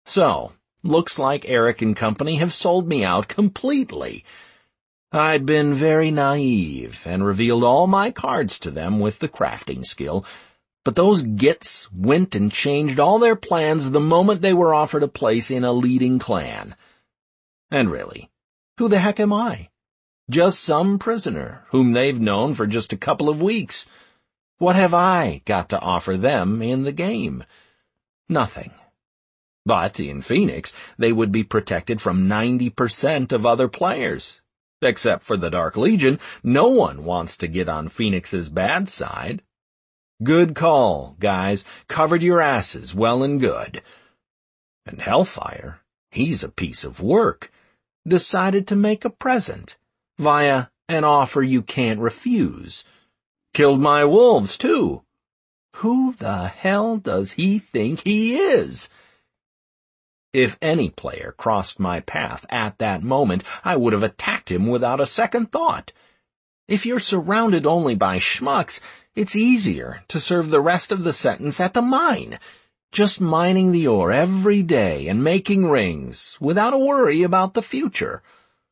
So, looks like Eric and company have sold me out completely. I'd been very naive and revealed all my cards to them with the crafting skill, but those gits went and changed all their plans the moment they were offered a place in a leading clan. And really, who the heck am I? Just some prisoner whom they've known for just a couple of weeks. What have I got to offer them in the game? Nothing. But in Phoenix, they would be protected from 90% of other players. Except for the Dark Legion, no one wants to get on Phoenix's bad side. Good call, guys. Covered your asses well and good. And Hellfire, he's a piece of work. Decided to make a present via an offer you can't refuse. Killed my wolves, too. Who the hell does he think he is? If any player crossed my path at that moment, I would have attacked him without a second thought. If you're surrounded only by schmucks, it's easier to serve the rest of the sentence at the mine, just mining the ore every day and making rings without a worry about the future.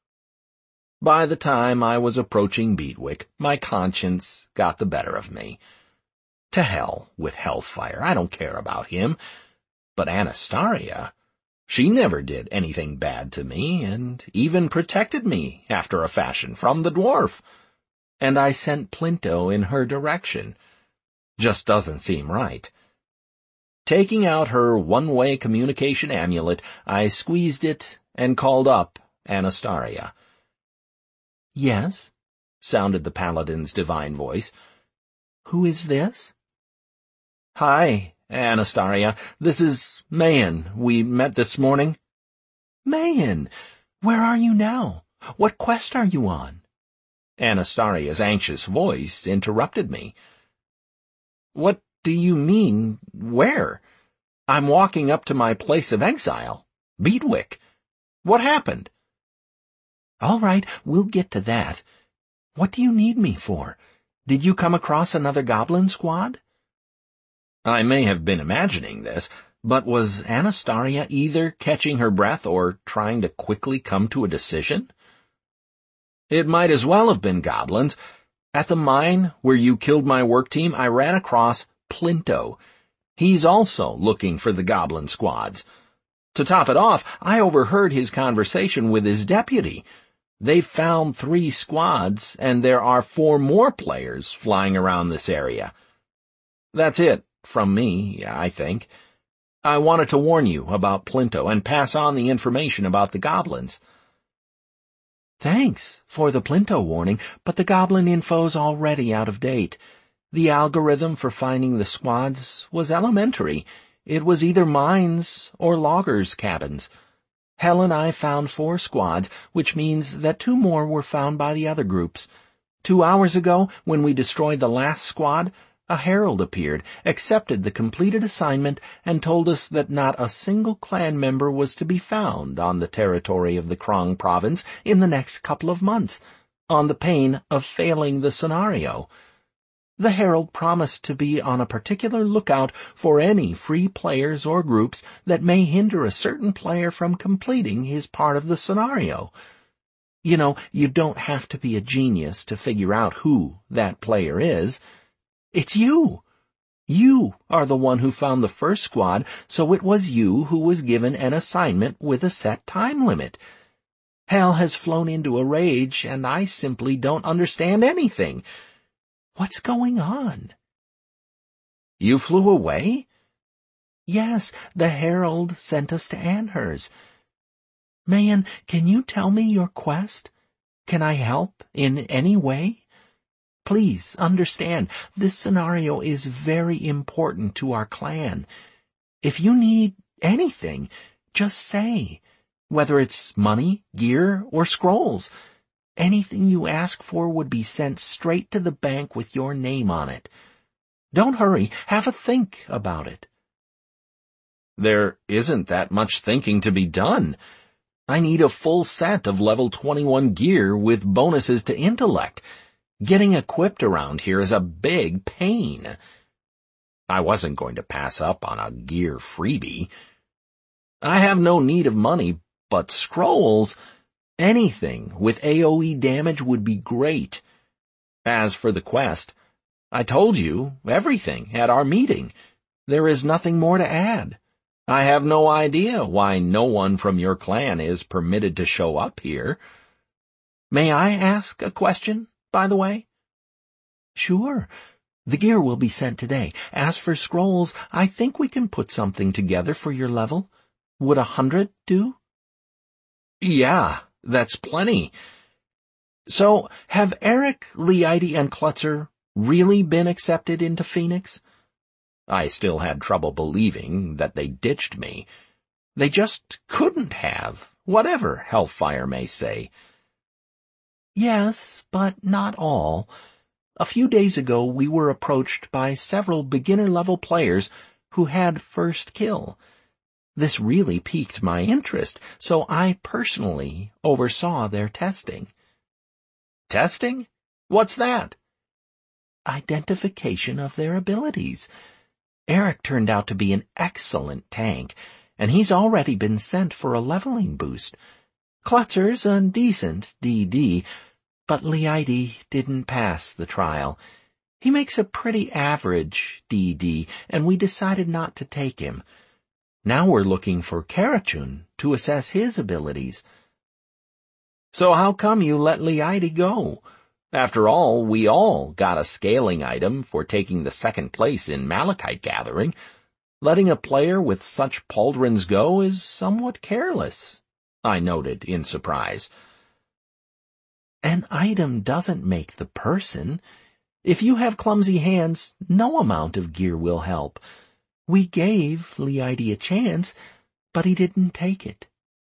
By the time I was approaching Beatwick, my conscience got the better of me. To hell with Hellfire, I don't care about him. But Anastaria, she never did anything bad to me, and even protected me, after a fashion, from the dwarf. And I sent Plinto in her direction. Just doesn't seem right. Taking out her one-way communication amulet, I squeezed it and called up Anastaria. "Yes," sounded the paladin's divine voice. "Who is this?" "Hi, Anastaria. This is Mayan. We met this morning." "Mayan, where are you now? What quest are you on?" Anastaria's anxious voice interrupted me. "What do you mean, where? I'm walking up to my place of exile, Beatwick. What happened?" "All right, we'll get to that. What do you need me for? Did you come across another goblin squad?" I may have been imagining this, but was Anastaria either catching her breath or trying to quickly come to a decision? It might as well have been goblins. At the mine where you killed my work team, I ran across Plinto. He's also looking for the goblin squads. To top it off, I overheard his conversation with his deputy. They've found 3 squads, and there are 4 more players flying around this area. That's it from me, I think. I wanted to warn you about Plinto and pass on the information about the goblins. Thanks for the Plinto warning, but the goblin info's already out of date. The algorithm for finding the squads was elementary. It was either mines or loggers' cabins. Hell and I found 4 squads, which means that 2 more were found by the other groups. 2 hours ago, when we destroyed the last squad, a herald appeared, accepted the completed assignment, and told us that not a single clan member was to be found on the territory of the Krong province in the next couple of months, on the pain of failing the scenario. The herald promised to be on a particular lookout for any free players or groups that may hinder a certain player from completing his part of the scenario. You know, you don't have to be a genius to figure out who that player is. It's you. You are the one who found the first squad, so it was you who was given an assignment with a set time limit. Hell has flown into a rage, and I simply don't understand anything. What's going on? You flew away? Yes, the herald sent us to Anhurst. Mayan, can you tell me your quest? Can I help in any way? Please understand, this scenario is very important to our clan. If you need anything, just say, whether it's money, gear, or scrolls. Anything you ask for would be sent straight to the bank with your name on it. Don't hurry, have a think about it. There isn't that much thinking to be done. I need a full set of level 21 gear with bonuses to intellect. Getting equipped around here is a big pain. I wasn't going to pass up on a gear freebie. I have no need of money, but scrolls, anything with AoE damage would be great. As for the quest, I told you everything at our meeting. There is nothing more to add. I have no idea why no one from your clan is permitted to show up here. May I ask a question, by the way? Sure. The gear will be sent today. As for scrolls, I think we can put something together for your level. Would 100 do? Yeah, that's plenty. So, have Eric, Leide, and Klutzer really been accepted into Phoenix? I still had trouble believing that they ditched me. They just couldn't have, whatever Hellfire may say. Yes, but not all. A few days ago we were approached by several beginner-level players who had first kill. This really piqued my interest, so I personally oversaw their testing. Testing? What's that? Identification of their abilities. Eric turned out to be an excellent tank, and he's already been sent for a leveling boost. Klutzer's a decent DD, but Leide didn't pass the trial. He makes a pretty average DD, and we decided not to take him. Now we're looking for Karachun to assess his abilities. So how come you let Leide go? After all, we all got a scaling item for taking the second place in Malachite gathering. Letting a player with such pauldrons go is somewhat careless, I noted in surprise. An item doesn't make the person. If you have clumsy hands, no amount of gear will help. We gave Leide a chance, but he didn't take it.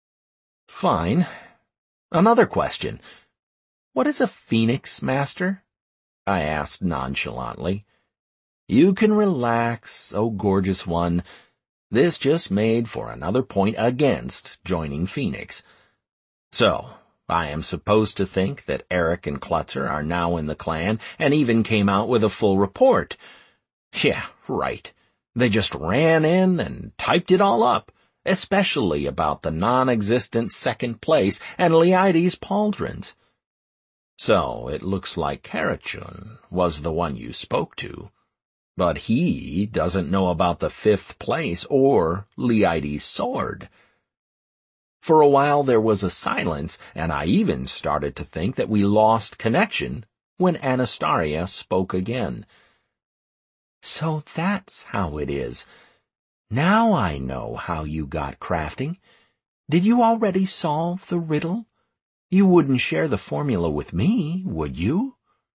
Fine. Another question. What is a Phoenix Master? I asked nonchalantly. You can relax, oh gorgeous one. This just made for another point against joining Phoenix. So, I am supposed to think that Eric and Klutzer are now in the clan and even came out with a full report. Yeah, right. They just ran in and typed it all up, especially about the non-existent second place and Leide's pauldrons. So it looks like Karachun was the one you spoke to. But he doesn't know about the fifth place or Leide's sword. For a while there was a silence, and I even started to think that we lost connection when Anastasia spoke again. So that's how it is. Now I know how you got crafting. Did you already solve the riddle? You wouldn't share the formula with me, would you?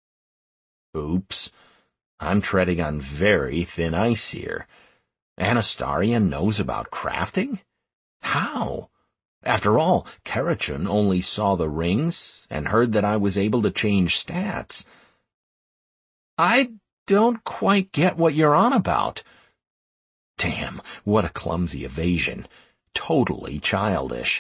Oops. I'm treading on very thin ice here. Anastasia knows about crafting? How? After all, Karachun only saw the rings and heard that I was able to change stats. I don't quite get what you're on about. Damn, what a clumsy evasion. Totally childish.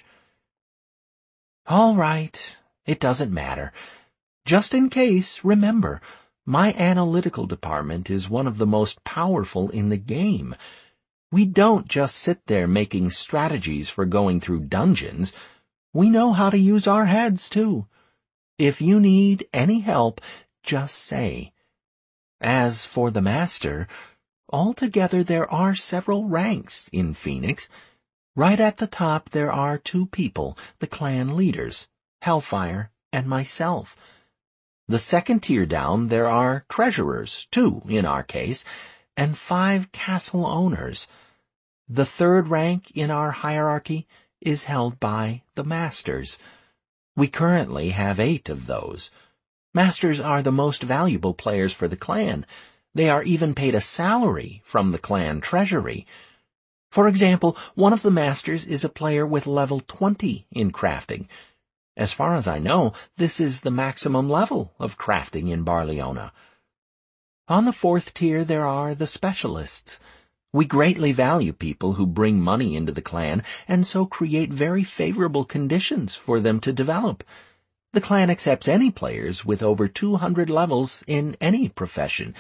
All right, it doesn't matter. Just in case, remember, my analytical department is one of the most powerful in the game. We don't just sit there making strategies for going through dungeons. We know how to use our heads, too. If you need any help, just say. As for the Master, altogether there are several ranks in Phoenix. Right at the top there are 2 people, the clan leaders, Hellfire and myself. The second tier down there are treasurers, 2 in our case, and 5 castle owners. The third rank in our hierarchy is held by the Masters. We currently have 8 of those. Masters are the most valuable players for the clan. They are even paid a salary from the clan treasury. For example, one of the Masters is a player with level 20 in crafting. As far as I know, this is the maximum level of crafting in Barleona. On the 4th tier there are the specialists. We greatly value people who bring money into the clan and so create very favorable conditions for them to develop. The clan accepts any players with over 200 levels in any profession,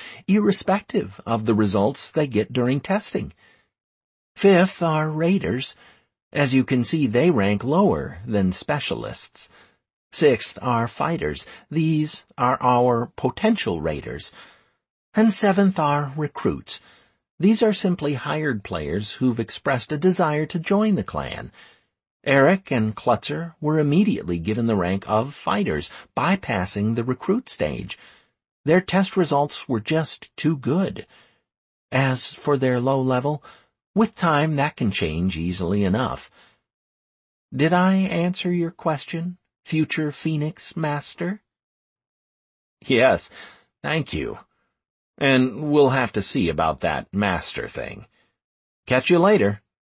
irrespective of the results they get during testing. 5th are raiders. As you can see, they rank lower than specialists. 6th are fighters. These are our potential raiders. And 7th are recruits. These are simply hired players who've expressed a desire to join the clan. Eric and Klutzer were immediately given the rank of fighters, bypassing the recruit stage. Their test results were just too good. As for their low level, with time that can change easily enough. Did I answer your question, future Phoenix Master? Yes, thank you. And we'll have to see about that master thing. Catch you later.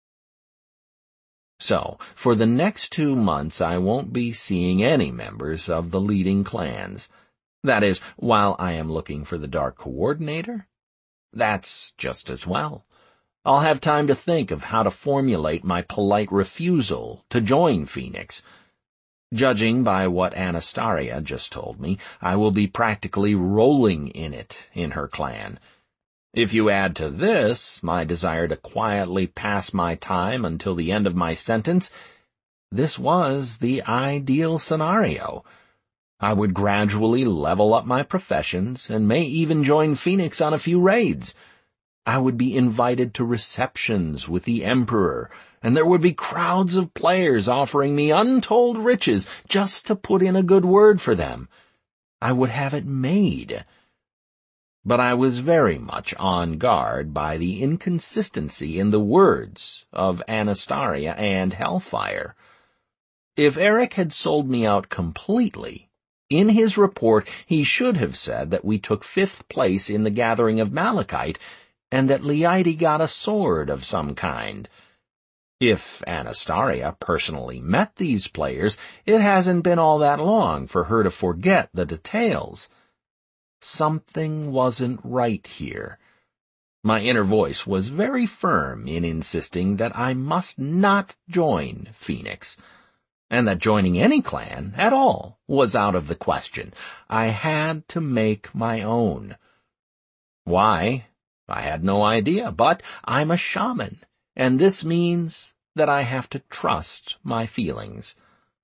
So, for the next 2 months I won't be seeing any members of the leading clans. That is, while I am looking for the Dark Coordinator. That's just as well. I'll have time to think of how to formulate my polite refusal to join Phoenix. Judging by what Anastaria just told me, I will be practically rolling in it in her clan. If you add to this my desire to quietly pass my time until the end of my sentence, this was the ideal scenario. I would gradually level up my professions and may even join Phoenix on a few raids. I would be invited to receptions with the Emperor, and there would be crowds of players offering me untold riches just to put in a good word for them. I would have it made. But I was very much on guard by the inconsistency in the words of Anastaria and Hellfire. If Eric had sold me out completely, in his report he should have said that we took 5th place in the Gathering of Malachite, and that Leidy got a sword of some kind. If Anastaria personally met these players, it hasn't been all that long for her to forget the details. Something wasn't right here. My inner voice was very firm in insisting that I must not join Phoenix, and that joining any clan at all was out of the question. I had to make my own. Why? I had no idea, but I'm a shaman, and this means that I have to trust my feelings.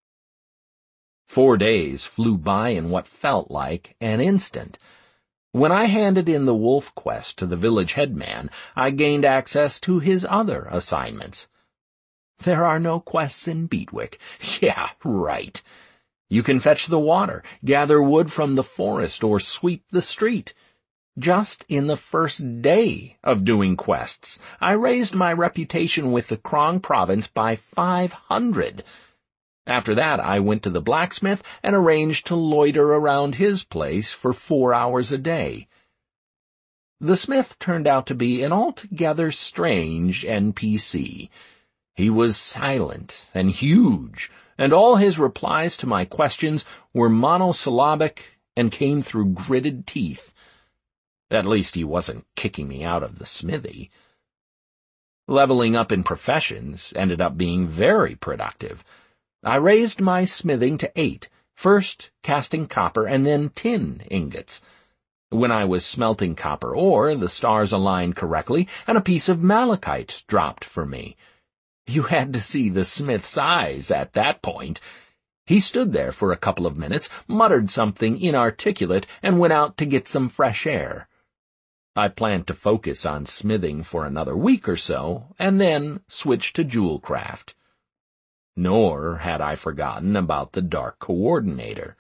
4 days flew by in what felt like an instant. When I handed in the wolf quest to the village headman, I gained access to his other assignments. There are no quests in Beatwick. Yeah, right. You can fetch the water, gather wood from the forest, or sweep the street. Just in the first day of doing quests, I raised my reputation with the Krong province by 500. After that, I went to the blacksmith and arranged to loiter around his place for 4 hours a day. The smith turned out to be an altogether strange NPC. He was silent and huge, and all his replies to my questions were monosyllabic and came through gritted teeth. At least he wasn't kicking me out of the smithy. Leveling up in professions ended up being very productive. I raised my smithing to 8, first casting copper and then tin ingots. When I was smelting copper ore, the stars aligned correctly, and a piece of malachite dropped for me. You had to see the smith's eyes at that point. He stood there for a couple of minutes, muttered something inarticulate, and went out to get some fresh air. I planned to focus on smithing for another week or so, and then switch to jewelcraft. Nor had I forgotten about the Dark Coordinator.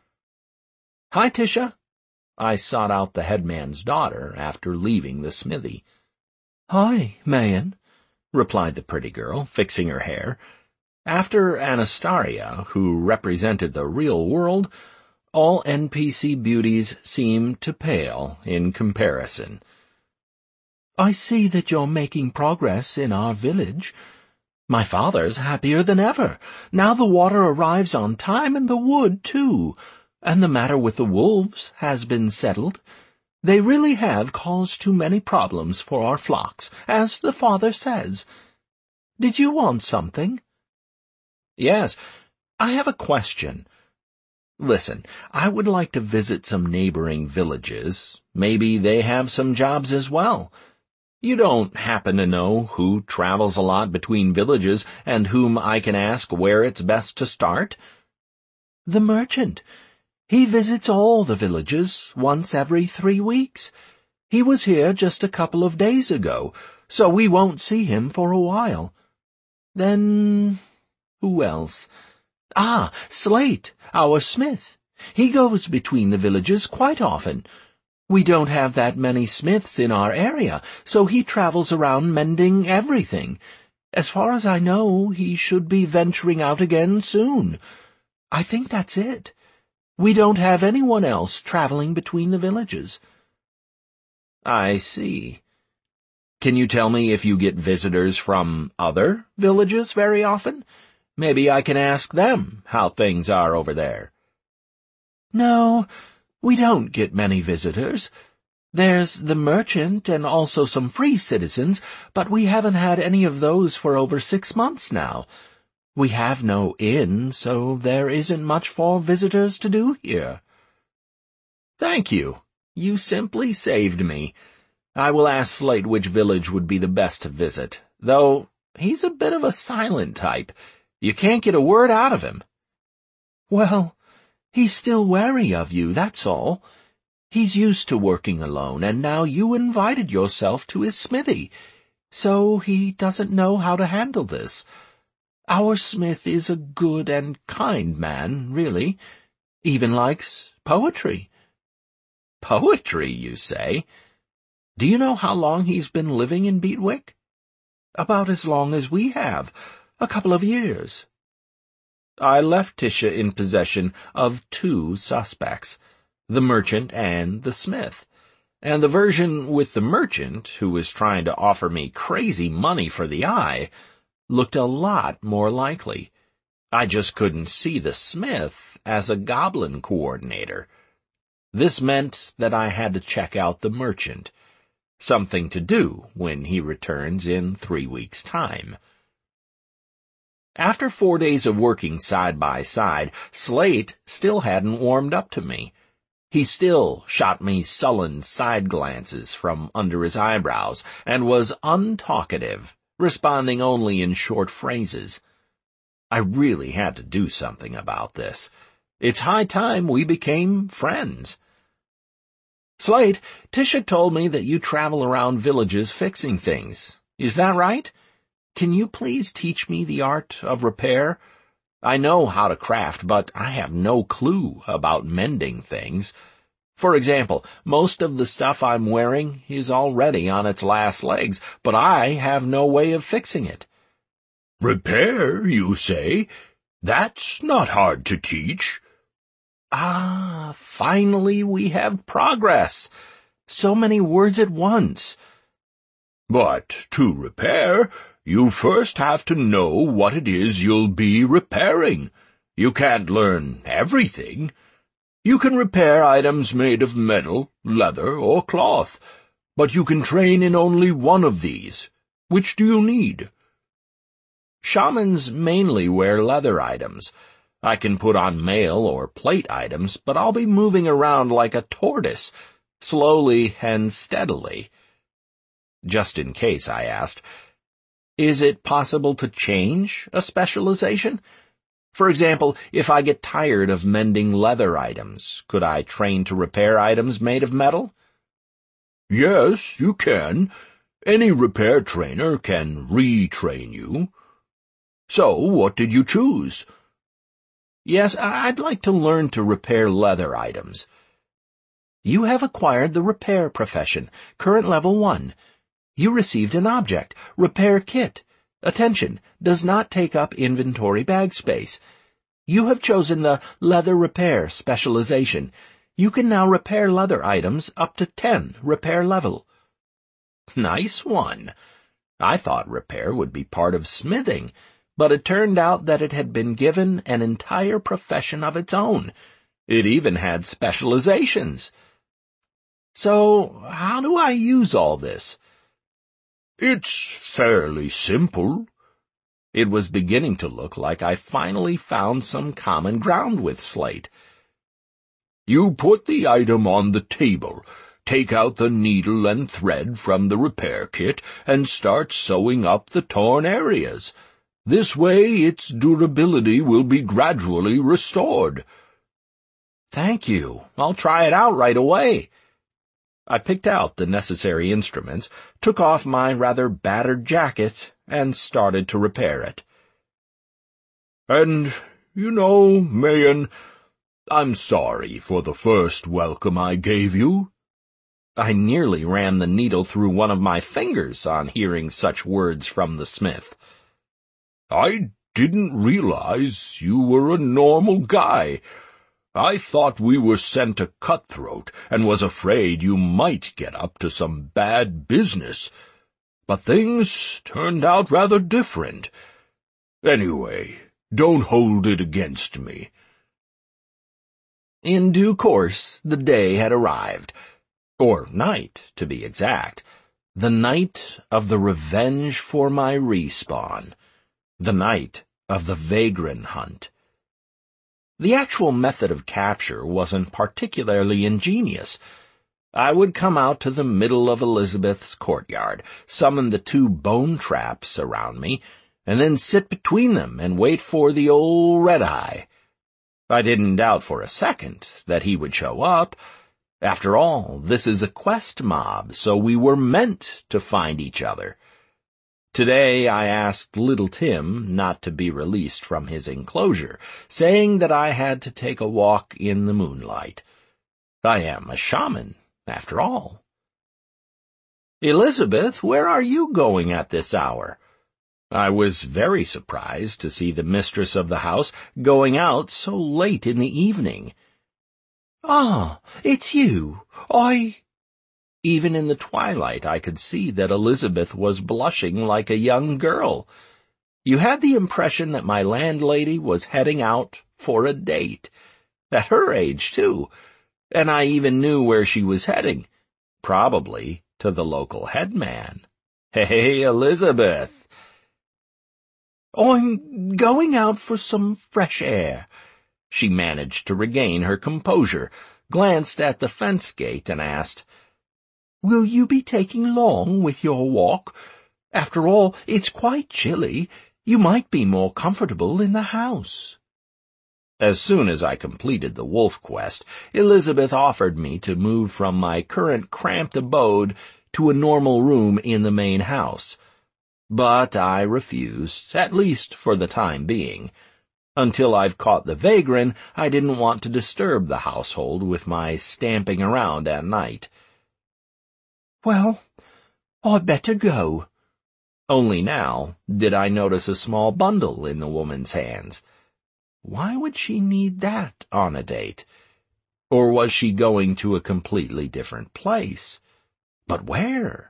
"Hi, Tisha." I sought out the headman's daughter after leaving the smithy. "Hi, Mayan," replied the pretty girl, fixing her hair. After Anastaria, who represented the real world, all NPC beauties seemed to pale in comparison. "I see that you're making progress in our village. My father's happier than ever. Now the water arrives on time, and the wood, too. And the matter with the wolves has been settled. They really have caused too many problems for our flocks, as the father says. Did you want something?" "Yes, I have a question. Listen, I would like to visit some neighboring villages. Maybe they have some jobs as well. You don't happen to know who travels a lot between villages and whom I can ask where it's best to start? The merchant. He visits all the villages once every 3 weeks. He was here just a couple of days ago, so we won't see him for a while. Then, who else? Slate, our smith. He goes between the villages quite often. We don't have that many smiths in our area, so he travels around mending everything. As far as I know, he should be venturing out again soon. I think that's it. We don't have anyone else traveling between the villages. I see. Can you tell me if you get visitors from other villages very often? Maybe I can ask them how things are over there. No, we don't get many visitors. There's the merchant and also some free citizens, but we haven't had any of those for over 6 months now. We have no inn, so there isn't much for visitors to do here. Thank you. You simply saved me. I will ask Slate which village would be the best to visit, though he's a bit of a silent type. You can't get a word out of him. Well, he's still wary of you, that's all. He's used to working alone, and now you invited yourself to his smithy, so he doesn't know how to handle this. Our smith is a good and kind man, really. Even likes poetry. Poetry, you say? Do you know how long he's been living in Beetwick? About as long as we have, a couple of years. I left Tisha in possession of 2 suspects, the merchant and the smith, and the version with the merchant, who was trying to offer me crazy money for the eye, looked a lot more likely. I just couldn't see the smith as a goblin coordinator. This meant that I had to check out the merchant, something to do when he returns in 3 weeks' time. After 4 days of working side by side, Slate still hadn't warmed up to me. He still shot me sullen side glances from under his eyebrows and was untalkative, responding only in short phrases. I really had to do something about this. It's high time we became friends. Slate, Tisha told me that you travel around villages fixing things. Is that right? Can you please teach me the art of repair? I know how to craft, but I have no clue about mending things. For example, most of the stuff I'm wearing is already on its last legs, but I have no way of fixing it. Repair, you say? That's not hard to teach. Finally we have progress. So many words at once. But to repair, you first have to know what it is you'll be repairing. You can't learn everything. You can repair items made of metal, leather, or cloth, but you can train in only one of these. Which do you need? Shamans mainly wear leather items. I can put on mail or plate items, but I'll be moving around like a tortoise, slowly and steadily. Just in case, I asked, is it possible to change a specialization? For example, if I get tired of mending leather items, could I train to repair items made of metal? Yes, you can. Any repair trainer can retrain you. So, what did you choose? Yes, I'd like to learn to repair leather items. You have acquired the repair profession, current level 1. You received an object, repair kit. Attention, does not take up inventory bag space. You have chosen the leather repair specialization. You can now repair leather items up to 10 repair level. Nice one. I thought repair would be part of smithing, but it turned out that it had been given an entire profession of its own. It even had specializations. So, how do I use all this? It's fairly simple. It was beginning to look like I finally found some common ground with Slate. You put the item on the table, take out the needle and thread from the repair kit and start sewing up the torn areas. This way its durability will be gradually restored." "Thank you. I'll try it out right away." I picked out the necessary instruments, took off my rather battered jacket, and started to repair it. "And, Mayen, I'm sorry for the first welcome I gave you." I nearly ran the needle through one of my fingers on hearing such words from the smith. "I didn't realize you were a normal guy. I thought we were sent a cutthroat and was afraid you might get up to some bad business. But things turned out rather different. Anyway, don't hold it against me." In due course, the day had arrived. Or night, to be exact. The night of the revenge for my respawn. The night of the vagrant hunt. The actual method of capture wasn't particularly ingenious. I would come out to the middle of Elizabeth's courtyard, summon the 2 bone traps around me, and then sit between them and wait for the old red-eye. I didn't doubt for a second that he would show up. After all, this is a quest mob, so we were meant to find each other. Today I asked little Tim not to be released from his enclosure, saying that I had to take a walk in the moonlight. I am a shaman, after all. "Elizabeth, where are you going at this hour?" I was very surprised to see the mistress of the house going out so late in the evening. "Ah, it's you. Even in the twilight I could see that Elizabeth was blushing like a young girl. You had the impression that my landlady was heading out for a date. At her age, too. And I even knew where she was heading. Probably to the local headman. "Hey, Elizabeth." "I'm going out for some fresh air." She managed to regain her composure, glanced at the fence gate, and asked, "Will you be taking long with your walk? After all, it's quite chilly. You might be more comfortable in the house." As soon as I completed the wolf quest, Elizabeth offered me to move from my current cramped abode to a normal room in the main house. But I refused, at least for the time being. Until I've caught the vagrant, I didn't want to disturb the household with my stamping around at night. "Well, I'd better go." Only now did I notice a small bundle in the woman's hands. Why would she need that on a date? Or was she going to a completely different place? But where?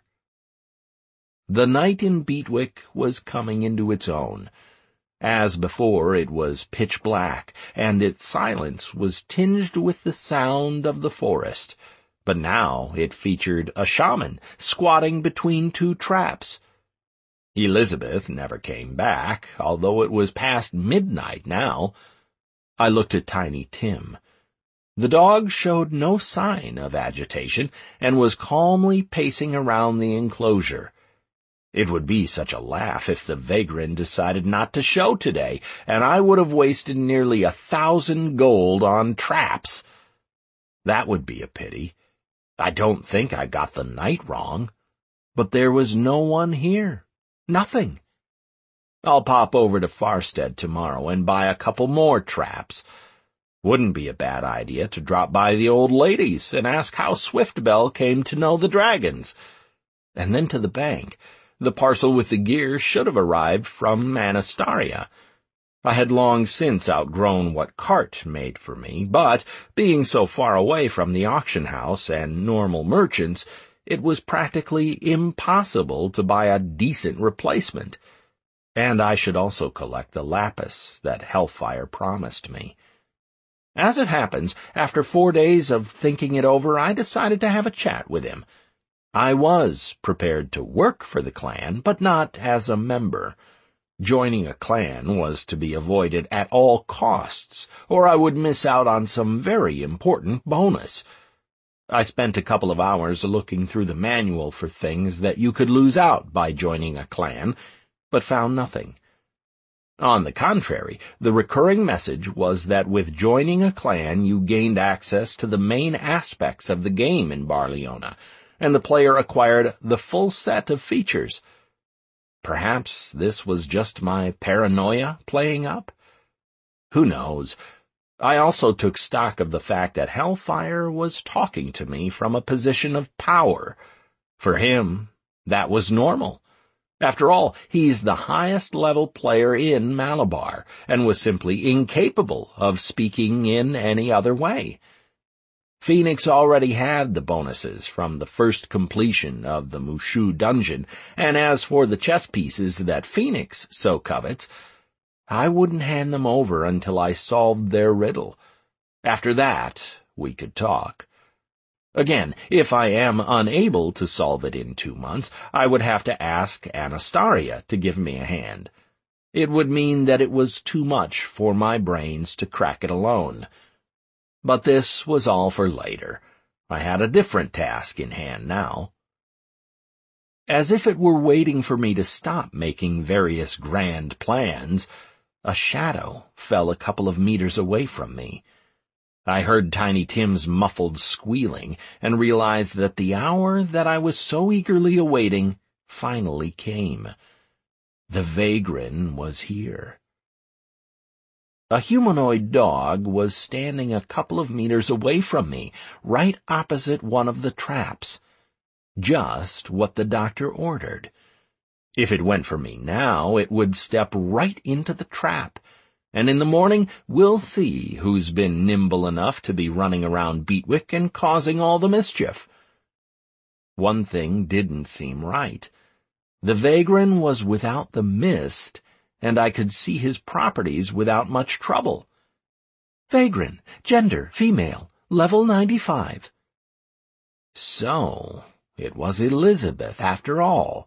The night in Beetwick was coming into its own. As before, it was pitch black, and its silence was tinged with the sound of the forest. But now it featured a shaman squatting between 2 traps. Elizabeth never came back, although it was past midnight now. I looked at Tiny Tim. The dog showed no sign of agitation and was calmly pacing around the enclosure. It would be such a laugh if the vagrant decided not to show today, and I would have wasted nearly 1,000 gold on traps. That would be a pity. I don't think I got the night wrong. But there was no one here. Nothing. I'll pop over to Farstead tomorrow and buy a couple more traps. Wouldn't be a bad idea to drop by the old ladies and ask how Swiftbell came to know the dragons. And then to the bank. The parcel with the gear should have arrived from Anastaria. I had long since outgrown what cart made for me, but, being so far away from the auction house and normal merchants, it was practically impossible to buy a decent replacement. And I should also collect the lapis that Hellfire promised me. As it happens, after 4 days of thinking it over, I decided to have a chat with him. I was prepared to work for the clan, but not as a member. Joining a clan was to be avoided at all costs, or I would miss out on some very important bonus. I spent a couple of hours looking through the manual for things that you could lose out by joining a clan, but found nothing. On the contrary, the recurring message was that with joining a clan you gained access to the main aspects of the game in Barleona, and the player acquired the full set of features. Perhaps this was just my paranoia playing up? Who knows? I also took stock of the fact that Hellfire was talking to me from a position of power. For him, that was normal. After all, he's the highest-level player in Malabar, and was simply incapable of speaking in any other way. Phoenix already had the bonuses from the first completion of the Mushu dungeon, and as for the chess pieces that Phoenix so covets, I wouldn't hand them over until I solved their riddle. After that, we could talk. Again, if I am unable to solve it in 2 months, I would have to ask Anastaria to give me a hand. It would mean that it was too much for my brains to crack it alone. But this was all for later. I had a different task in hand now. As if it were waiting for me to stop making various grand plans, a shadow fell a couple of meters away from me. I heard Tiny Tim's muffled squealing and realized that the hour that I was so eagerly awaiting finally came. The Vagrant was here. A humanoid dog was standing a couple of meters away from me, right opposite one of the traps. Just what the doctor ordered. If it went for me now, it would step right into the trap. And in the morning, we'll see who's been nimble enough to be running around Beatwick and causing all the mischief. One thing didn't seem right. The Vagrant was without the mist, and I could see his properties without much trouble. Vagrant, gender, female, level 95. So, it was Elizabeth after all.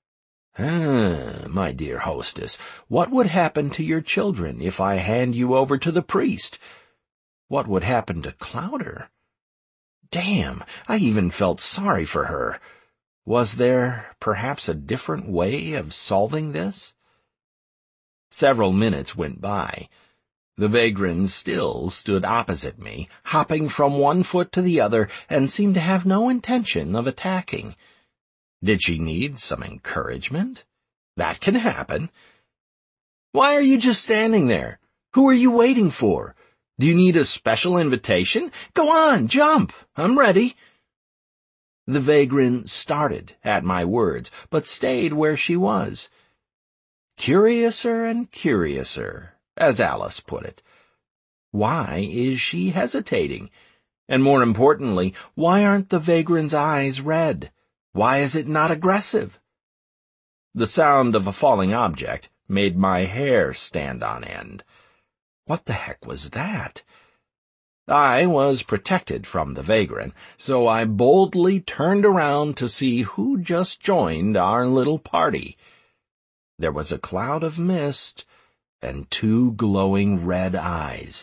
My dear hostess, what would happen to your children if I hand you over to the priest? What would happen to Clowder? Damn, I even felt sorry for her. Was there perhaps a different way of solving this? Several minutes went by. The Vagrant still stood opposite me, hopping from one foot to the other, and seemed to have no intention of attacking. Did she need some encouragement? That can happen. Why are you just standing there? Who are you waiting for? Do you need a special invitation? Go on, jump. I'm ready. The Vagrant started at my words, but stayed where she was. Curiouser and curiouser, as Alice put it. Why is she hesitating? And more importantly, why aren't the Vagrant's eyes red? Why is it not aggressive? The sound of a falling object made my hair stand on end. What the heck was that? I was protected from the Vagrant, so I boldly turned around to see who just joined our little party. There was a cloud of mist and 2 glowing red eyes.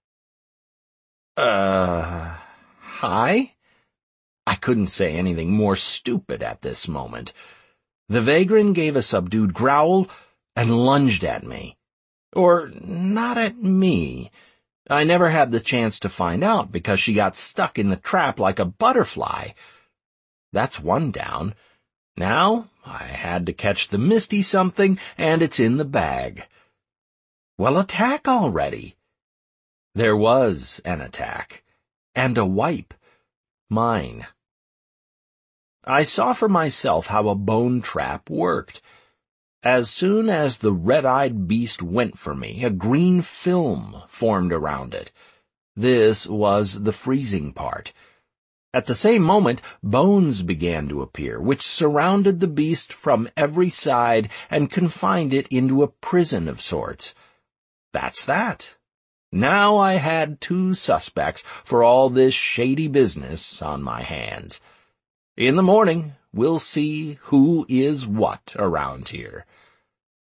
Hi? I couldn't say anything more stupid at this moment. The Vagrant gave a subdued growl and lunged at me. Or not at me. I never had the chance to find out because she got stuck in the trap like a butterfly. That's one down. Now I had to catch the misty something, and it's in the bag. Well, attack already. There was an attack. And a wipe. Mine. I saw for myself how a bone trap worked. As soon as the red-eyed beast went for me, a green film formed around it. This was the freezing part. At the same moment, bones began to appear, which surrounded the beast from every side and confined it into a prison of sorts. That's that. Now I had 2 suspects for all this shady business on my hands. In the morning, we'll see who is what around here.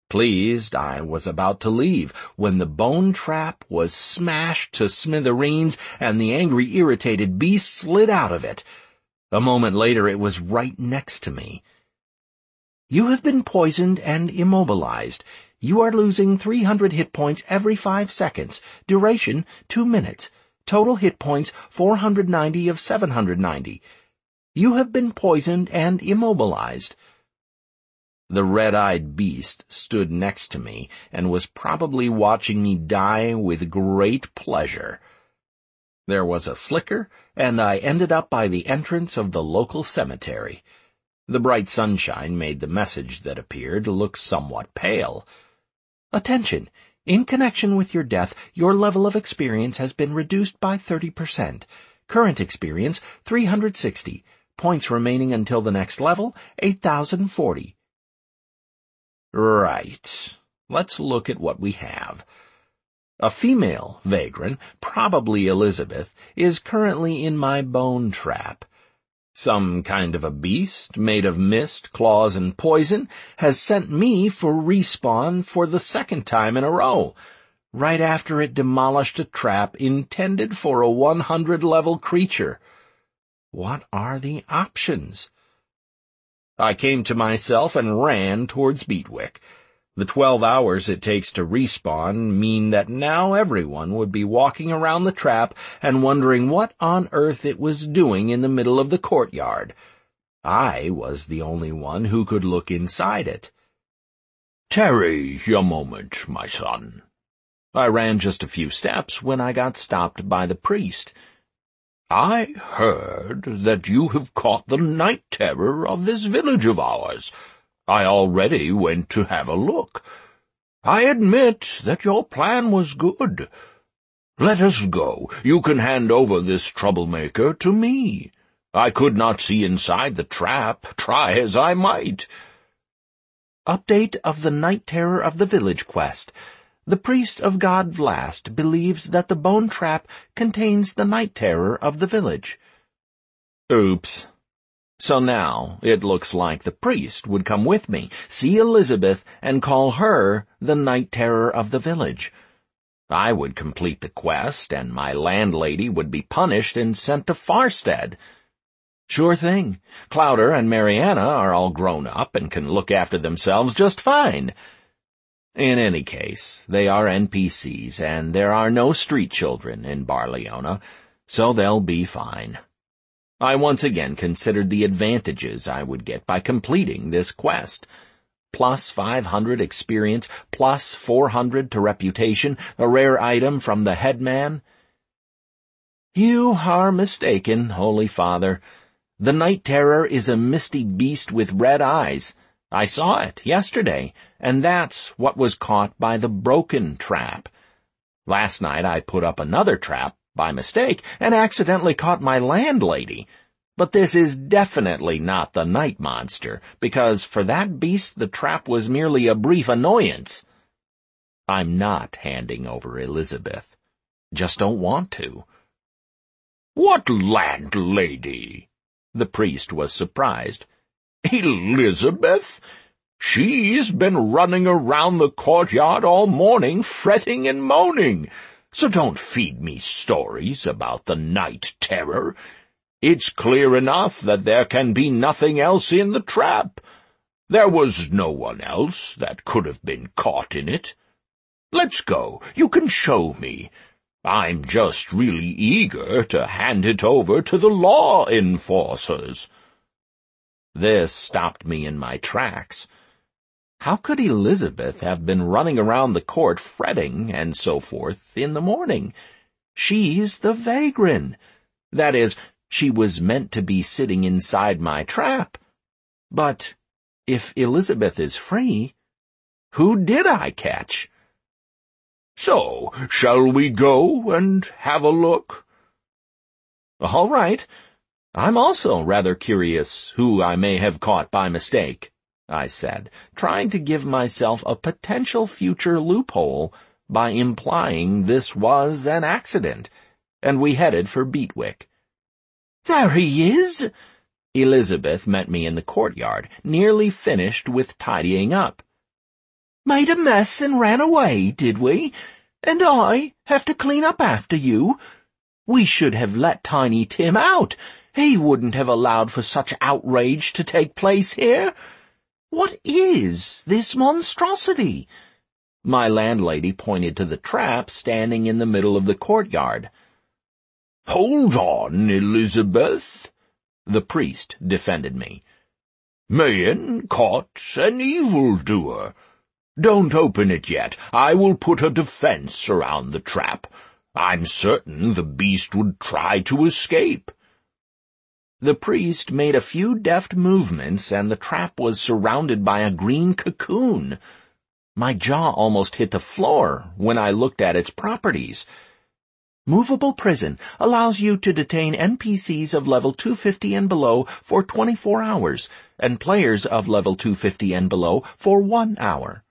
Pleased, I was about to leave when the bone trap was smashed to smithereens and the angry, irritated beast slid out of it. A moment later, it was right next to me. You have been poisoned and immobilized. You are losing 300 hit points every 5 seconds. Duration, 2 minutes. Total hit points, 490 of 790. You have been poisoned and immobilized. The red-eyed beast stood next to me and was probably watching me die with great pleasure. There was a flicker, and I ended up by the entrance of the local cemetery. The bright sunshine made the message that appeared look somewhat pale. Attention! In connection with your death, your level of experience has been reduced by 30%. Current experience, 360. Points remaining until the next level, 8,040. Right. Let's look at what we have. A female vagrant, probably Elizabeth, is currently in my bone trap. Some kind of a beast, made of mist, claws, and poison, has sent me for respawn for the second time in a row, right after it demolished a trap intended for a 100-level creature. What are the options? I came to myself and ran towards Beatwick. The 12 hours it takes to respawn mean that now everyone would be walking around the trap and wondering what on earth it was doing in the middle of the courtyard. I was the only one who could look inside it. Tarry a moment, my son. I ran just a few steps when I got stopped by the priest. I heard that you have caught the night terror of this village of ours. I already went to have a look. I admit that your plan was good. Let us go. You can hand over this troublemaker to me. I could not see inside the trap, try as I might. Update of the Night Terror of the Village quest. The priest of God Vlast believes that the bone trap contains the night terror of the village. Oops. So now it looks like the priest would come with me, see Elizabeth, and call her the night terror of the village. I would complete the quest, and my landlady would be punished and sent to Farstead. Sure thing. Clowder and Mariana are all grown up and can look after themselves just fine. In any case, they are NPCs, and there are no street children in Barleona, so they'll be fine. I once again considered the advantages I would get by completing this quest. Plus 500 experience, plus 400 to reputation, a rare item from the headman. You are mistaken, Holy Father. The Night Terror is a misty beast with red eyes. I saw it yesterday, and that's what was caught by the broken trap. Last night I put up another trap by mistake and accidentally caught my landlady. But this is definitely not the night monster, because for that beast the trap was merely a brief annoyance. I'm not handing over Elizabeth. Just don't want to. What landlady? The priest was surprised. Elizabeth? She's been running around the courtyard all morning, fretting and moaning. So don't feed me stories about the night terror. It's clear enough that there can be nothing else in the trap. There was no one else that could have been caught in it. Let's go. You can show me. I'm just really eager to hand it over to the law enforcers. This stopped me in my tracks. How could Elizabeth have been running around the court fretting and so forth in the morning? She's the vagrant. That is, she was meant to be sitting inside my trap. But if Elizabeth is free, who did I catch? So, shall we go and have a look? All right. I'm also rather curious who I may have caught by mistake, I said, trying to give myself a potential future loophole by implying this was an accident, and we headed for Beatwick. There he is! Elizabeth met me in the courtyard, nearly finished with tidying up. Made a mess and ran away, did we? And I have to clean up after you? We should have let Tiny Tim out. He wouldn't have allowed for such outrage to take place here. What is this monstrosity?" My landlady pointed to the trap standing in the middle of the courtyard. "Hold on, Elizabeth," the priest defended me. "Mayen caught an evildoer. Don't open it yet. I will put a defense around the trap. I'm certain the beast would try to escape." The priest made a few deft movements, and the trap was surrounded by a green cocoon. My jaw almost hit the floor when I looked at its properties. Movable prison allows you to detain NPCs of level 250 and below for 24 hours, and players of level 250 and below for 1 hour.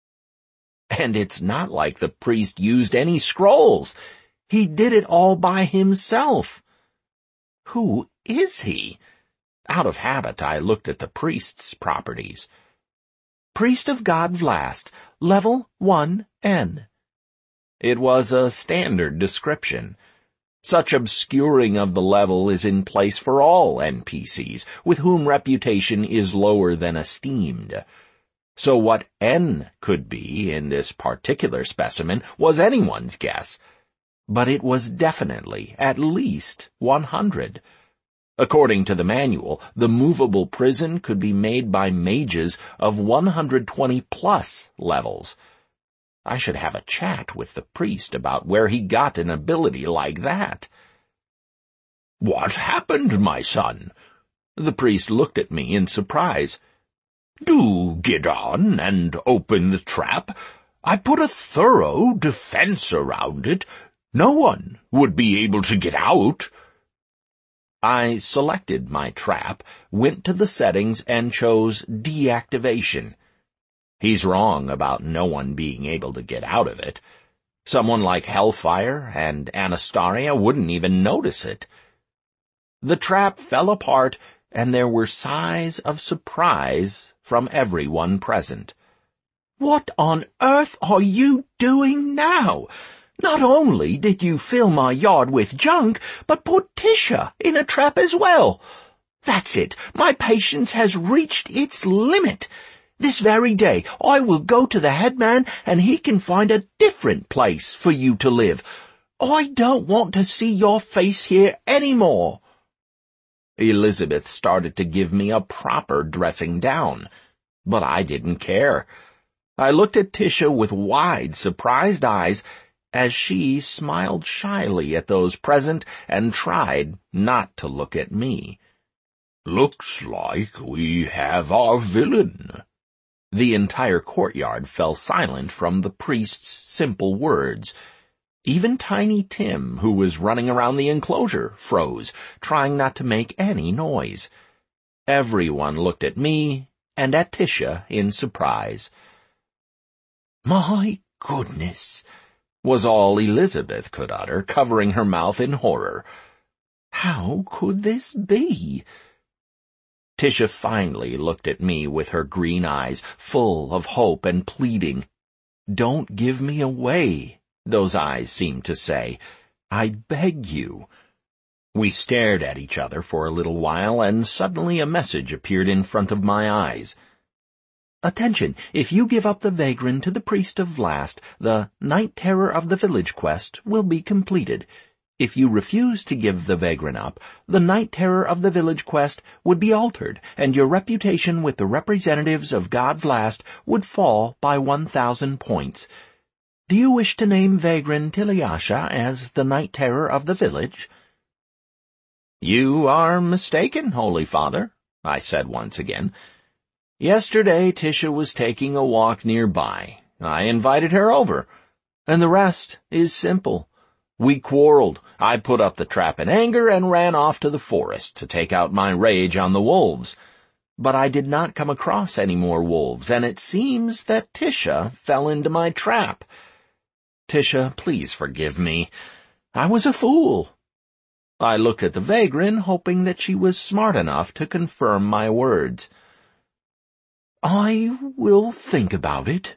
And it's not like the priest used any scrolls. He did it all by himself. Who is he? Out of habit, I looked at the priest's properties. Priest of God Vlast, level 1N. It was a standard description. Such obscuring of the level is in place for all NPCs, with whom reputation is lower than esteemed. So what N could be in this particular specimen was anyone's guess. But it was definitely at least 100. According to the manual, the movable prison could be made by mages of 120-plus levels. I should have a chat with the priest about where he got an ability like that. "What happened, my son?" The priest looked at me in surprise. "Do get on and open the trap. I put a thorough defense around it. No one would be able to get out." I selected my trap, went to the settings, and chose deactivation. He's wrong about no one being able to get out of it. Someone like Hellfire and Anastaria wouldn't even notice it. The trap fell apart, and there were sighs of surprise from everyone present. "What on earth are you doing now? Not only did you fill my yard with junk, but put Tisha in a trap as well. That's it. My patience has reached its limit. This very day I will go to the headman and he can find a different place for you to live. I don't want to see your face here any more." Elizabeth started to give me a proper dressing down, but I didn't care. I looked at Tisha with wide, surprised eyes as she smiled shyly at those present and tried not to look at me. "Looks like we have our villain." The entire courtyard fell silent from the priest's simple words. Even Tiny Tim, who was running around the enclosure, froze, trying not to make any noise. Everyone looked at me and at Tisha in surprise. "My goodness," was all Elizabeth could utter, covering her mouth in horror. "How could this be?" Tisha finally looked at me with her green eyes, full of hope and pleading. "Don't give me away," those eyes seemed to say. "I beg you." We stared at each other for a little while, and suddenly a message appeared in front of my eyes. "Attention! If you give up the Vagrant to the Priest of Vlast, the Night Terror of the Village quest will be completed. If you refuse to give the Vagrant up, the Night Terror of the Village quest would be altered, and your reputation with the representatives of God Vlast would fall by 1,000 points. Do you wish to name Vagrant Tiliasha as the Night Terror of the Village?" "You are mistaken, Holy Father," I said once again. "Yesterday Tisha was taking a walk nearby. I invited her over, and the rest is simple. We quarreled. I put up the trap in anger and ran off to the forest to take out my rage on the wolves. But I did not come across any more wolves, and it seems that Tisha fell into my trap. Tisha, please forgive me. I was a fool." I looked at the Vagrant, hoping that she was smart enough to confirm my words. "I will think about it,"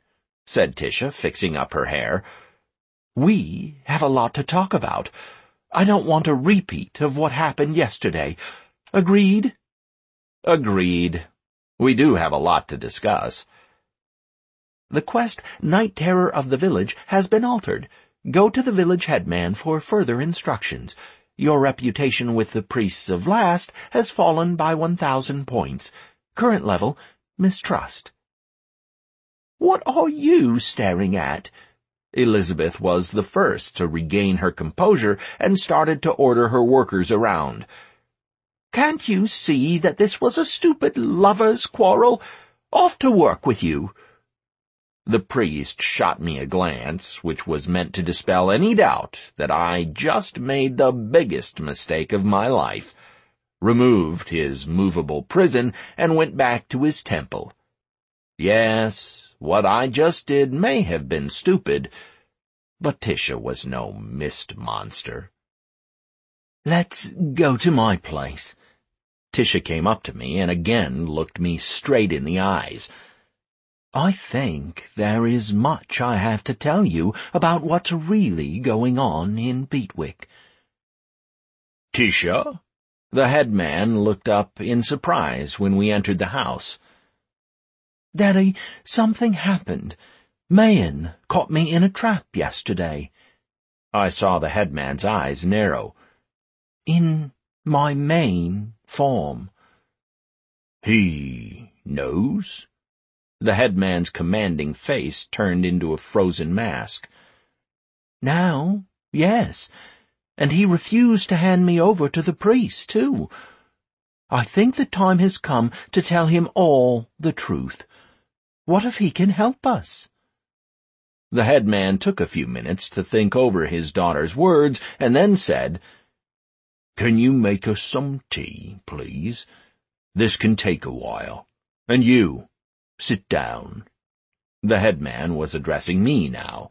said Tisha, fixing up her hair. We have a lot to talk about. I don't want a repeat of what happened yesterday. Agreed? Agreed. We do have a lot to discuss. The quest, Night Terror of the Village, has been altered. Go to the village headman for further instructions. Your reputation with the priests of Last has fallen by 1,000 points. Current level, mistrust. What are you staring at? Elizabeth was the first to regain her composure and started to order her workers around. Can't you see that this was a stupid lover's quarrel? Off to work with you. The priest shot me a glance, which was meant to dispel any doubt that I just made the biggest mistake of my life, removed his movable prison, and went back to his temple. Yes, what I just did may have been stupid, but Tisha was no mist monster. Let's go to my place. Tisha came up to me and again looked me straight in the eyes. I think there is much I have to tell you about what's really going on in Beatwick. Tisha? The headman looked up in surprise when we entered the house. Daddy, something happened. Mayen caught me in a trap yesterday. I saw the headman's eyes narrow. In my main form. He knows? The headman's commanding face turned into a frozen mask. Now, yes, and he refused to hand me over to the priest, too. I think the time has come to tell him all the truth. What if he can help us? The headman took a few minutes to think over his daughter's words and then said, Can you make us some tea, please? This can take a while. And you, sit down. The headman was addressing me now.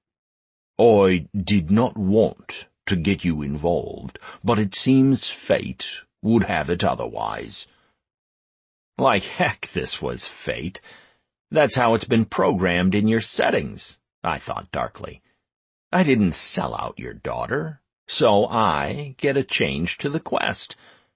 I did not want to get you involved, but it seems fate would have it otherwise. Like heck this was fate. That's how it's been programmed in your settings, I thought darkly. I didn't sell out your daughter, so I get a change to the quest.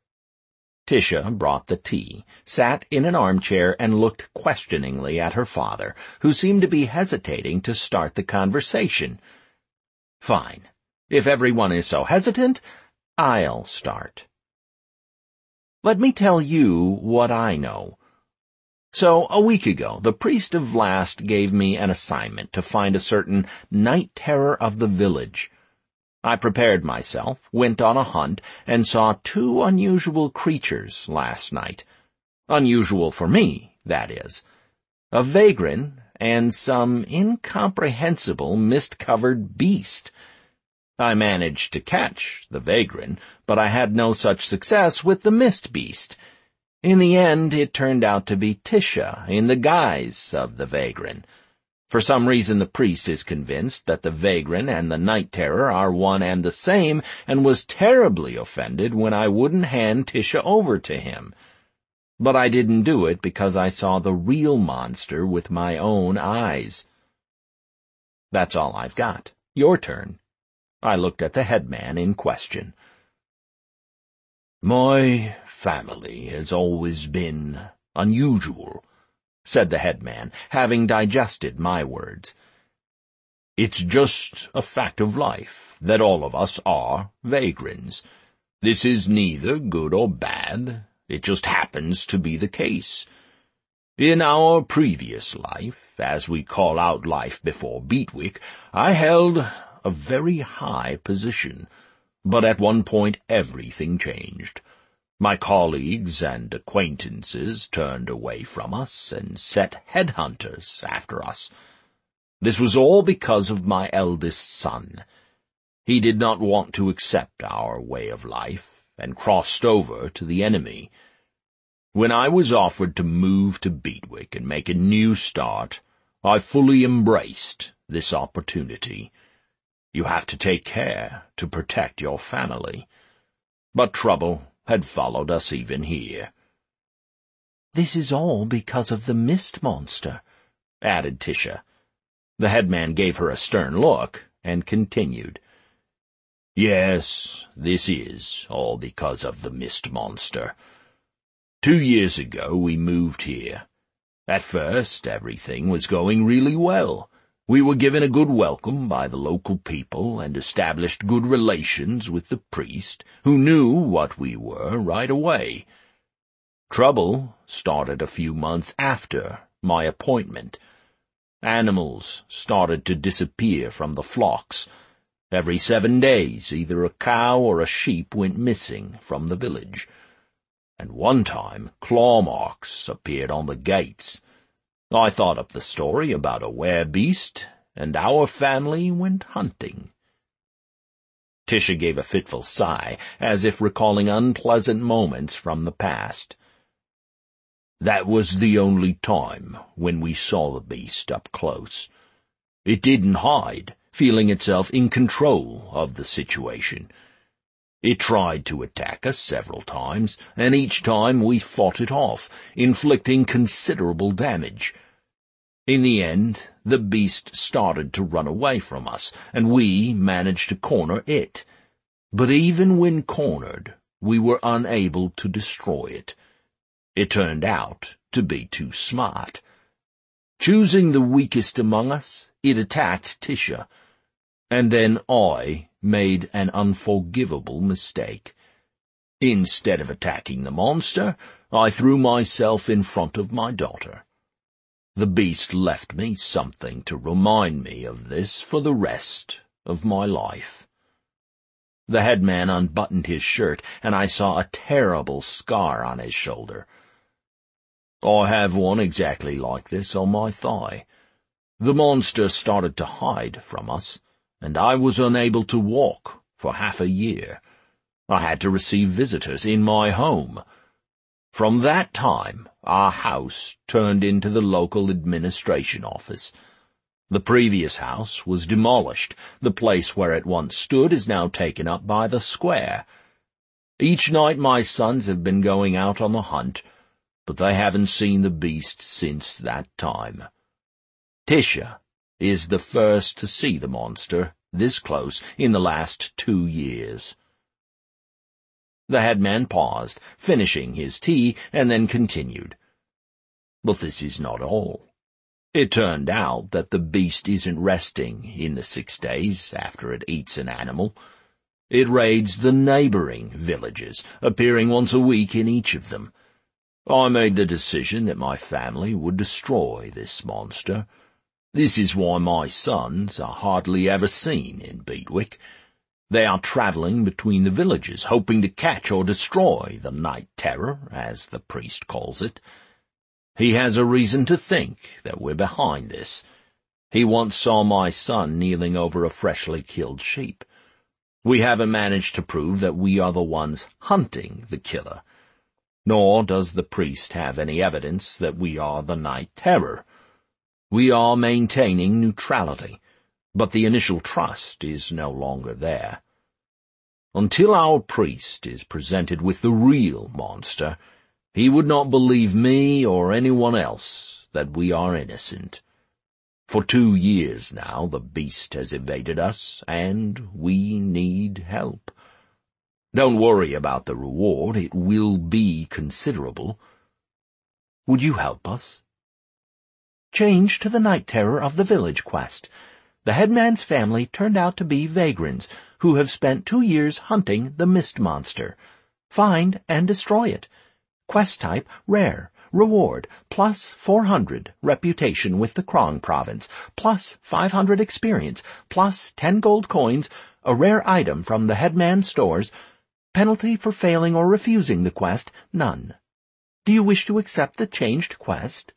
Tisha brought the tea, sat in an armchair, and looked questioningly at her father, who seemed to be hesitating to start the conversation. Fine. If everyone is so hesitant, I'll start. Let me tell you what I know. So, a week ago, the priest of Last gave me an assignment to find a certain Night Terror of the Village. I prepared myself, went on a hunt, and saw two unusual creatures last night. Unusual for me, that is. A vagrant and some incomprehensible mist-covered beast. I managed to catch the vagrant, but I had no such success with the mist beast. In the end, it turned out to be Tisha in the guise of the vagrant. For some reason the priest is convinced that the vagrant and the Night Terror are one and the same, and was terribly offended when I wouldn't hand Tisha over to him. But I didn't do it because I saw the real monster with my own eyes. That's all I've got. Your turn. I looked at the headman in question. My family has always been unusual, said the headman, having digested my words. It's just a fact of life that all of us are vagrants. This is neither good or bad. It just happens to be the case. In our previous life, as we call out life before Beatwick, I held a very high position, but at one point everything changed. My colleagues and acquaintances turned away from us and set headhunters after us. This was all because of my eldest son. He did not want to accept our way of life and crossed over to the enemy. When I was offered to move to Beatwick and make a new start, I fully embraced this opportunity. You have to take care to protect your family. But trouble had followed us even here. This is all because of the mist monster, added Tisha. The headman gave her a stern look and continued. Yes, this is all because of the mist monster. 2 years ago we moved here. At first everything was going really well. We were given a good welcome by the local people and established good relations with the priest, who knew what we were right away. Trouble started a few months after my appointment. Animals started to disappear from the flocks. Every 7 days, either a cow or a sheep went missing from the village. And one time, claw marks appeared on the gates. I thought up the story about a were-beast, and our family went hunting. Tisha gave a fitful sigh, as if recalling unpleasant moments from the past. That was the only time when we saw the beast up close. It didn't hide, feeling itself in control of the situation. It tried to attack us several times, and each time we fought it off, inflicting considerable damage. In the end, the beast started to run away from us, and we managed to corner it. But even when cornered, we were unable to destroy it. It turned out to be too smart. Choosing the weakest among us, it attacked Tisha. And then I made an unforgivable mistake. Instead of attacking the monster, I threw myself in front of my daughter. The beast left me something to remind me of this for the rest of my life. The headman unbuttoned his shirt, and I saw a terrible scar on his shoulder. I have one exactly like this on my thigh. The monster started to hide from us, and I was unable to walk for half a year. I had to receive visitors in my home. From that time, our house turned into the local administration office. The previous house was demolished. The place where it once stood is now taken up by the square. Each night my sons have been going out on the hunt, but they haven't seen the beast since that time. Tisha is the first to see the monster this close in the last 2 years. The headman paused, finishing his tea, and then continued. But this is not all. It turned out that the beast isn't resting in the 6 days after it eats an animal. It raids the neighboring villages, appearing once a week in each of them. I made the decision that my family would destroy this monster. This is why my sons are hardly ever seen in Beedwick. They are travelling between the villages, hoping to catch or destroy the night terror, as the priest calls it. He has a reason to think that we're behind this. He once saw my son kneeling over a freshly killed sheep. We haven't managed to prove that we are the ones hunting the killer. Nor does the priest have any evidence that we are the night terror. We are maintaining neutrality, but the initial trust is no longer there. Until our priest is presented with the real monster, he would not believe me or anyone else that we are innocent. For 2 years now the beast has evaded us, and we need help. Don't worry about the reward, it will be considerable. Would you help us? Change to the night terror of the village quest. The headman's family turned out to be vagrants who have spent 2 years hunting the mist monster. Find and destroy it. Quest type, rare. Reward, plus 400 reputation with the Krong province, plus 500 experience, plus 10 gold coins, a rare item from the headman's stores. Penalty for failing or refusing the quest, none. Do you wish to accept the changed quest?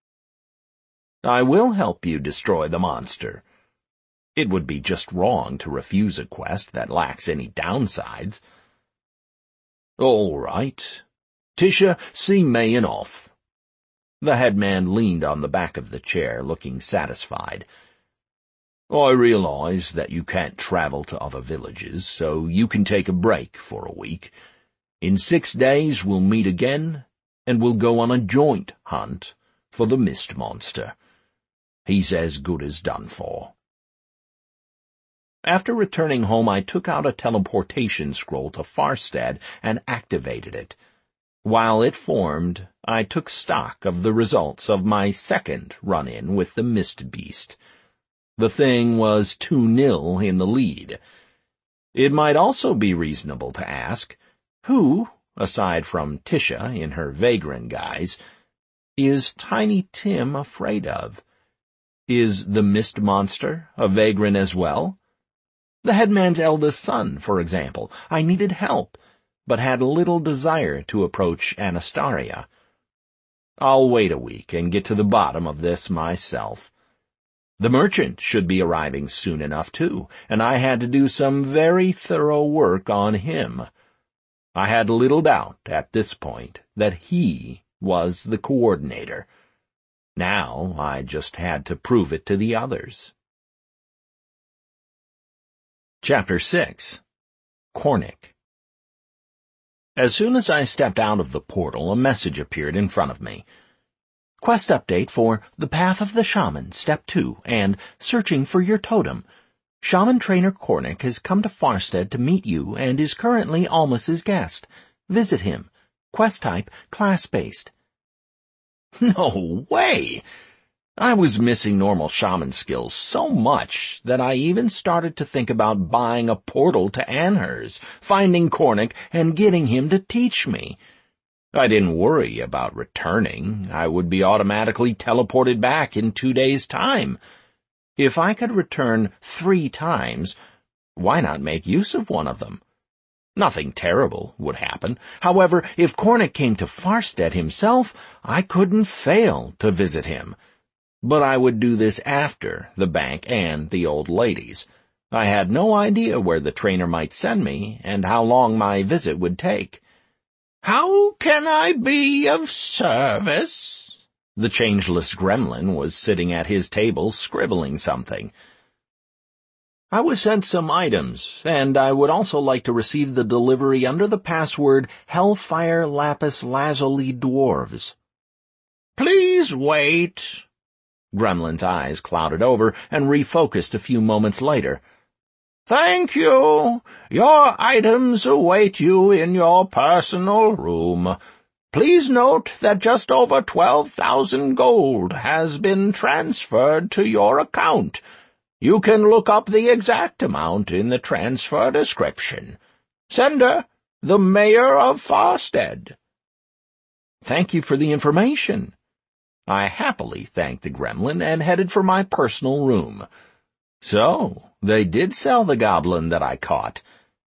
I will help you destroy the monster. It would be just wrong to refuse a quest that lacks any downsides. All right. Tisha, see Mayan off. The headman leaned on the back of the chair, looking satisfied. I realize that you can't travel to other villages, so you can take a break for a week. In 6 days we'll meet again, and we'll go on a joint hunt for the mist monster. he's as good as done for. After returning home, I took out a teleportation scroll to Farstead and activated it. While it formed, I took stock of the results of my second run-in with the Mist Beast. The thing was 2-0 in the lead. It might also be reasonable to ask, who, aside from Tisha in her Vagrant guise, is Tiny Tim afraid of? Is the Mist Monster a Vagrant as well? The headman's eldest son, for example. I needed help, but had little desire to approach Anastaria. I'll wait a week and get to the bottom of this myself. The merchant should be arriving soon enough, too, and I had to do some very thorough work on him. I had little doubt, at this point, that he was the coordinator. Now I just had to prove it to the others. Chapter 6. Cornic. As soon as I stepped out of the portal, a message appeared in front of me. Quest update for The Path of the Shaman, Step 2, and Searching for Your Totem. Shaman Trainer Cornic has come to Farstead to meet you and is currently Almus's guest. Visit him. Quest type, class-based. No way! I was missing normal shaman skills so much that I even started to think about buying a portal to Anhurs, finding Cornic, and getting him to teach me. I didn't worry about returning. I would be automatically teleported back in 2 days' time. If I could return 3 times, why not make use of one of them? Nothing terrible would happen. However, if Cornic came to Farstead himself, I couldn't fail to visit him. But I would do this after the bank and the old ladies. I had no idea where the trainer might send me and how long my visit would take. "How can I be of service?" The changeless gremlin was sitting at his table scribbling something. I was sent some items, and I would also like to receive the delivery under the password Hellfire Lapis Lazuli Dwarves. "Please wait." Gremlin's eyes clouded over and refocused a few moments later. "Thank you. Your items await you in your personal room. Please note that just over 12,000 gold has been transferred to your account. You can look up the exact amount in the transfer description. Sender, the Mayor of Farstead." "Thank you for the information." I happily thanked the gremlin and headed for my personal room. So, they did sell the goblin that I caught.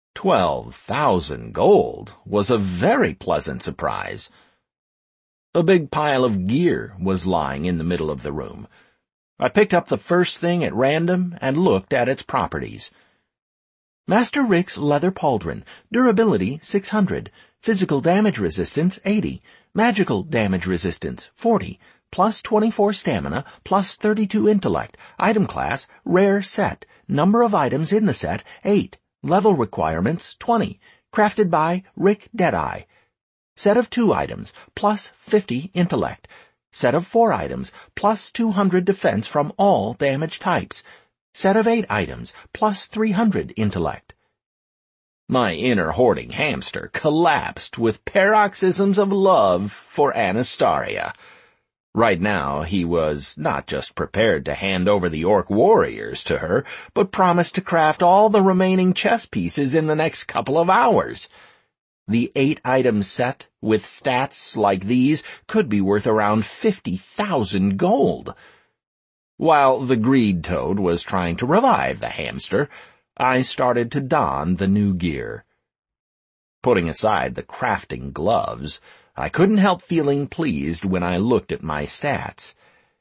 12,000 gold was a very pleasant surprise. A big pile of gear was lying in the middle of the room. I picked up the first thing at random and looked at its properties. Master Rick's leather pauldron, durability 600, physical damage resistance 80, magical damage resistance 40, plus 24 stamina, plus 32 intellect, item class, rare set, number of items in the set 8, level requirements 20, crafted by Rick Deadeye. Set of 2 items, plus 50 intellect. Set of 4 items, plus 200 defense from all damage types. Set of 8 items, plus 300 intellect. My inner hoarding hamster collapsed with paroxysms of love for Anastaria. Right now, he was not just prepared to hand over the orc warriors to her, but promised to craft all the remaining chess pieces in the next couple of hours. The 8-item set, with stats like these, could be worth around 50,000 gold. While the greed toad was trying to revive the hamster, I started to don the new gear. Putting aside the crafting gloves, I couldn't help feeling pleased when I looked at my stats.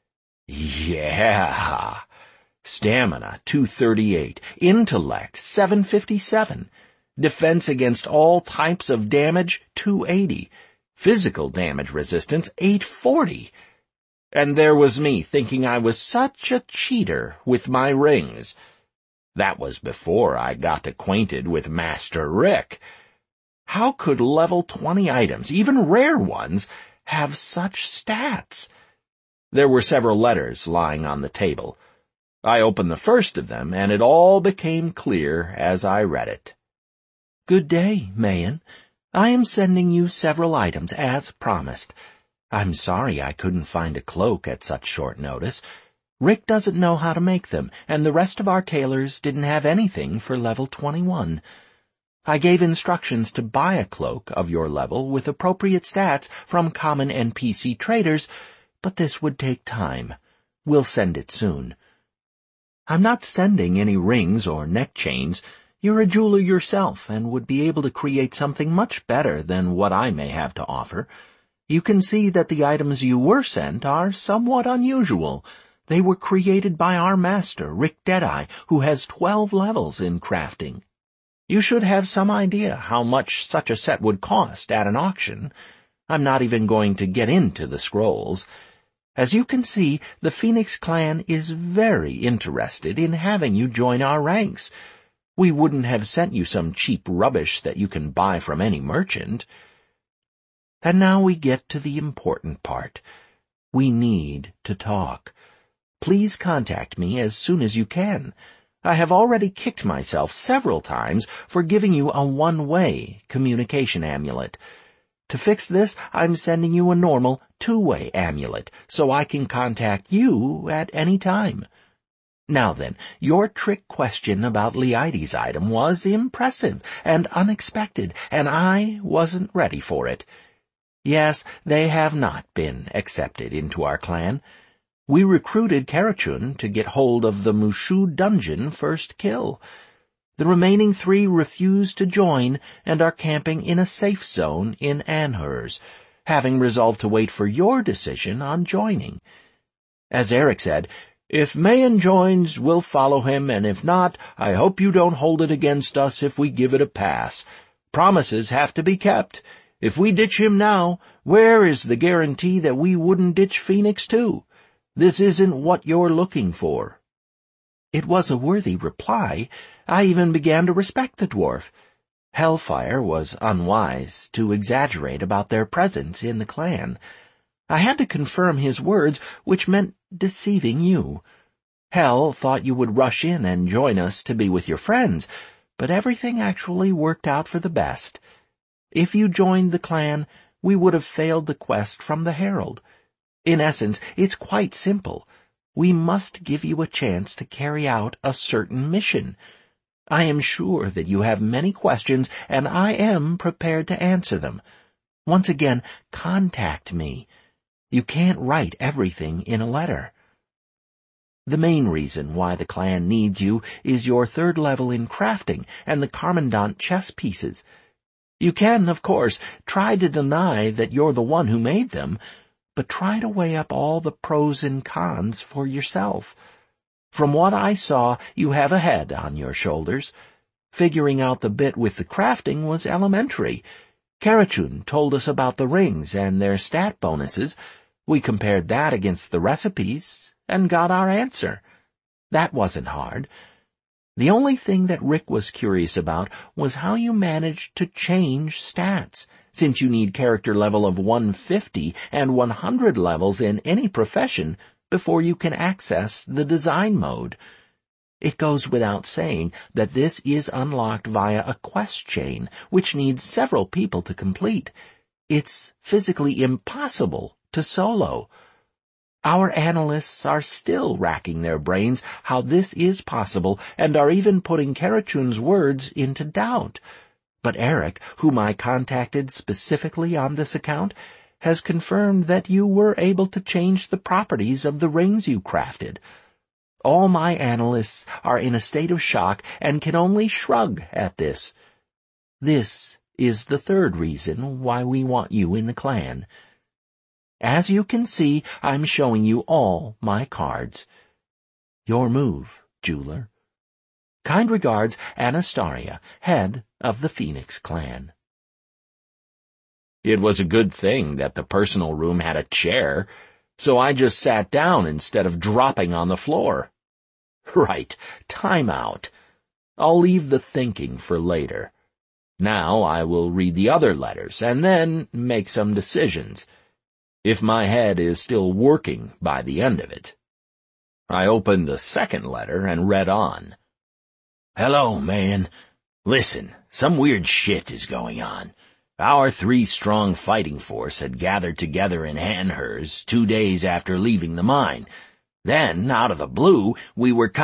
Yeah! Stamina 238, intellect 757, defense against all types of damage 280, physical damage resistance 840. And there was me thinking I was such a cheater with my rings. That was before I got acquainted with Master Rick. How could level 20 items, even rare ones, have such stats? There were several letters lying on the table. I opened the first of them, and it all became clear as I read it. Good day, Mayen. I am sending you several items as promised. I'm sorry I couldn't find a cloak at such short notice. Rick doesn't know how to make them, and the rest of our tailors didn't have anything for level 21. I gave instructions to buy a cloak of your level with appropriate stats from common NPC traders, but this would take time. We'll send it soon. I'm not sending any rings or neck chains. You're a jeweler yourself and would be able to create something much better than what I may have to offer. You can see that the items you were sent are somewhat unusual. They were created by our master, Rick Deadeye, who has 12 levels in crafting. You should have some idea how much such a set would cost at an auction. I'm not even going to get into the scrolls. As you can see, the Phoenix Clan is very interested in having you join our ranks. We wouldn't have sent you some cheap rubbish that you can buy from any merchant. And now we get to the important part. We need to talk. Please contact me as soon as you can. I have already kicked myself several times for giving you a one-way communication amulet. To fix this, I'm sending you a normal two-way amulet so I can contact you at any time. Now then, your trick question about Leidi's item was impressive and unexpected, and I wasn't ready for it. Yes, they have not been accepted into our clan. We recruited Karachun to get hold of the Mushu dungeon first kill. The remaining 3 refused to join and are camping in a safe zone in Anhurs, having resolved to wait for your decision on joining. As Eric said, if Mayen joins, we'll follow him, and if not, I hope you don't hold it against us if we give it a pass. Promises have to be kept. If we ditch him now, where is the guarantee that we wouldn't ditch Phoenix too? This isn't what you're looking for. It was a worthy reply. I even began to respect the dwarf. Hellfire was unwise to exaggerate about their presence in the clan. I had to confirm his words, which meant deceiving you. Hell thought you would rush in and join us to be with your friends, but everything actually worked out for the best. If you joined the clan, we would have failed the quest from the Herald. In essence, it's quite simple. We must give you a chance to carry out a certain mission. I am sure that you have many questions, and I am prepared to answer them. Once again, contact me. You can't write everything in a letter. The main reason why the clan needs you is your 3rd level in crafting and the Carmandant chess pieces. You can, of course, try to deny that you're the one who made them, but try to weigh up all the pros and cons for yourself. From what I saw, you have a head on your shoulders. Figuring out the bit with the crafting was elementary. Karachun told us about the rings and their stat bonuses. We compared that against the recipes and got our answer. That wasn't hard. The only thing that Rick was curious about was how you managed to change stats, since you need character level of 150 and 100 levels in any profession before you can access the design mode. It goes without saying that this is unlocked via a quest chain, which needs several people to complete. It's physically impossible to solo. Our analysts are still racking their brains how this is possible and are even putting Karachun's words into doubt. But Eric, whom I contacted specifically on this account, has confirmed that you were able to change the properties of the rings you crafted. All my analysts are in a state of shock and can only shrug at this. This is the 3rd reason why we want you in the clan. As you can see, I'm showing you all my cards. Your move, jeweler. Kind regards, Anastaria, head of the Phoenix Clan. It was a good thing that the personal room had a chair, so I just sat down instead of dropping on the floor. Right, time out. I'll leave the thinking for later. Now I will read the other letters and then make some decisions. if my head is still working by the end of it. I opened the second letter and read on. Hello, man. Listen, some weird shit is going on. Our 3-strong fighting force had gathered together in Hanhers 2 days after leaving the mine. Then, out of the blue, we were